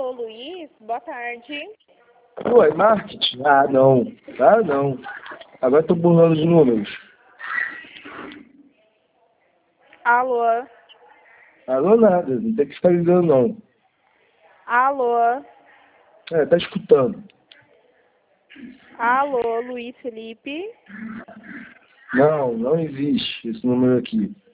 Alô, Luiz? Boa tarde. Oi, marketing? Ah, não. Ah, não. Agora tô burlando os números. Alô? Alô, nada. Não tem que ficar ligando, não. Alô? Tá escutando. Alô, Luiz Felipe? Não, não existe esse número aqui.